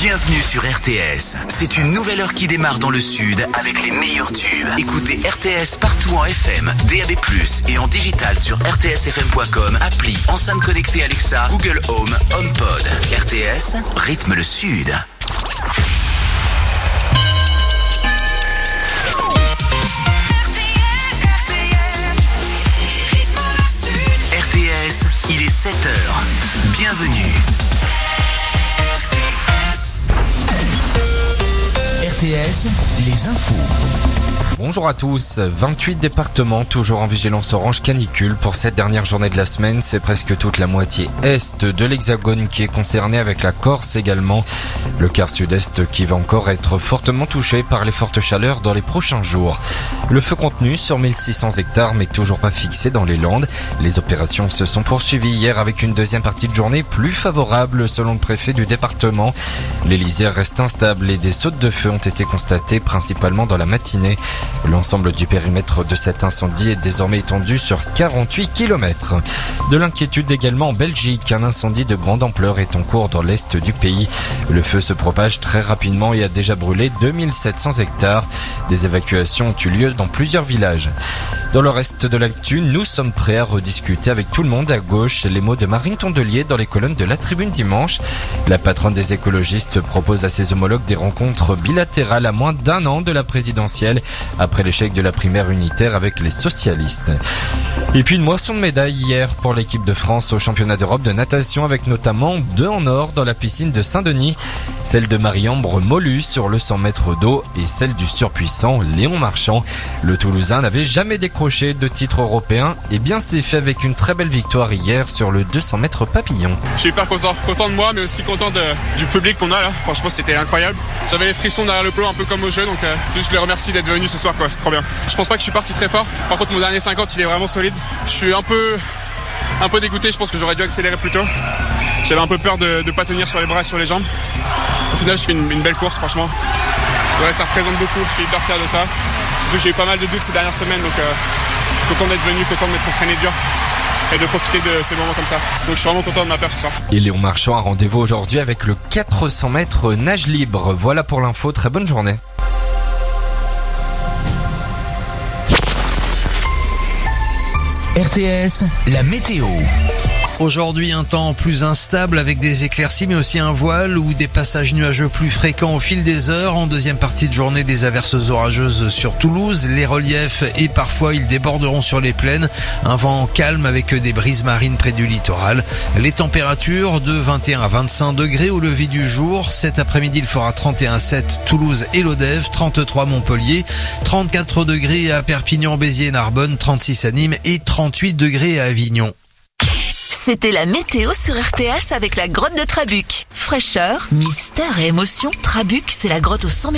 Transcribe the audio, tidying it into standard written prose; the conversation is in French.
Bienvenue sur RTS. C'est une nouvelle heure qui démarre dans le sud avec les meilleurs tubes. Écoutez RTS partout en FM, DAB+, et en digital sur rtsfm.com, appli, enceinte connectée Alexa, Google Home, HomePod. RTS, rythme le sud. RTS, il est 7h. Bienvenue. RTS, les infos. Bonjour à tous, 28 départements toujours en vigilance orange canicule pour cette dernière journée de la semaine. C'est presque toute la moitié est de l'Hexagone qui est concernée, avec la Corse également. Le quart sud-est qui va encore être fortement touché par les fortes chaleurs dans les prochains jours. Le feu contenu sur 1600 hectares mais toujours pas fixé dans les Landes. Les opérations se sont poursuivies hier avec une deuxième partie de journée plus favorable selon le préfet du département. Les lisières restent instables et des sautes de feu ont été constatées principalement dans la matinée. L'ensemble du périmètre de cet incendie est désormais étendu sur 48 km. De l'inquiétude également en Belgique. Un incendie de grande ampleur est en cours dans l'est du pays. Le feu se propage très rapidement et a déjà brûlé 2700 hectares. Des évacuations ont eu lieu dans plusieurs villages. Dans le reste de l'actu, nous sommes prêts à rediscuter avec tout le monde à gauche. Les mots de Marine Tondelier dans les colonnes de La Tribune dimanche. La patronne des écologistes propose à ses homologues des rencontres bilatérales à moins d'un an de la présidentielle, après l'échec de la primaire unitaire avec les socialistes. Et puis une moisson de médailles hier pour l'équipe de France au championnat d'Europe de natation, avec notamment 2 en or dans la piscine de Saint-Denis. Celle de Marie-Ambre Molus sur le 100 mètres d'eau et celle du surpuissant Léon Marchand. Le Toulousain n'avait jamais décroché de titre européen et bien s'est fait avec une très belle victoire hier sur le 200 mètres papillon. Je suis hyper content de moi, mais aussi content du public qu'on a là. Franchement, c'était incroyable. J'avais les frissons derrière le plot, un peu comme au jeu, donc juste les remercie d'être venus ce soir, quoi. C'est trop bien. Je pense pas que je suis parti très fort. Par contre, mon dernier 50, il est vraiment solide. Je suis un peu dégoûté. Je pense que j'aurais dû accélérer plus tôt. J'avais un peu peur de pas tenir sur les bras et sur les jambes. Au final, je fais une belle course, franchement. Ouais, ça représente beaucoup. Je suis hyper fier de ça. J'ai eu pas mal de doutes ces dernières semaines, donc je suis content d'être venu, content de m'être entraîné dur et de profiter de ces moments comme ça. Donc je suis vraiment content de ma perte ce soir. Et Léon Marchand a rendez-vous aujourd'hui avec le 400 mètres nage libre. Voilà pour l'info, très bonne journée. RTS, la météo. Aujourd'hui, un temps plus instable avec des éclaircies mais aussi un voile ou des passages nuageux plus fréquents au fil des heures. En deuxième partie de journée, des averses orageuses sur Toulouse. Les reliefs et parfois ils déborderont sur les plaines. Un vent calme avec des brises marines près du littoral. Les températures de 21 à 25 degrés au lever du jour. Cet après-midi, il fera 31 à 7 Toulouse et Lodève, 33 Montpellier, 34 degrés à Perpignan, Béziers et Narbonne, 36 à Nîmes et 38 degrés à Avignon. C'était la météo sur RTS avec la grotte de Trabuc. Fraîcheur, mystère et émotion, Trabuc, c'est la grotte au 100